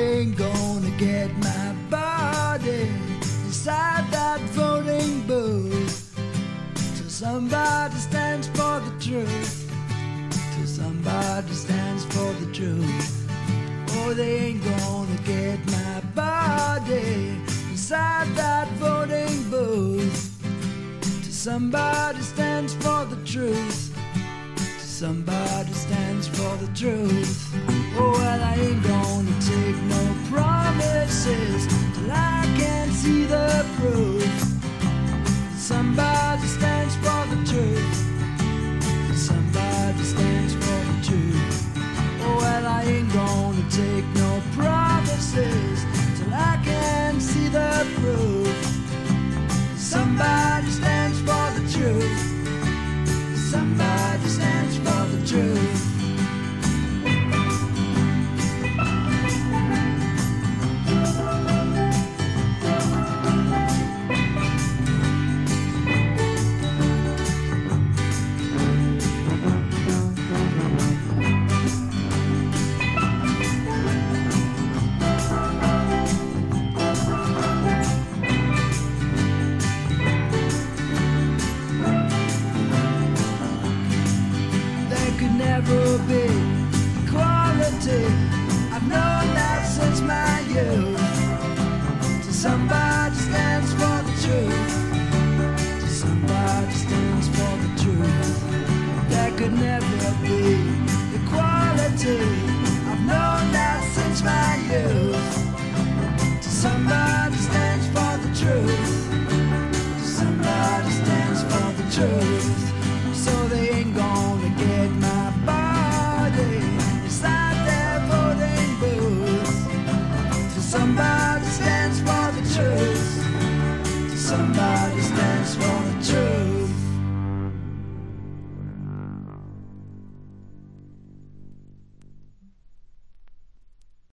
ain't gonna get my body inside that voting booth till somebody stands for the truth, till somebody stands for the truth. Oh, they ain't gonna get my body inside that voting booth till somebody stands for the truth, till somebody stands for the truth. Oh, well, I ain't gonna take no promises till I can see the proof. Somebody stands for the truth, somebody stands for the truth. Oh, well, I ain't gonna take no promises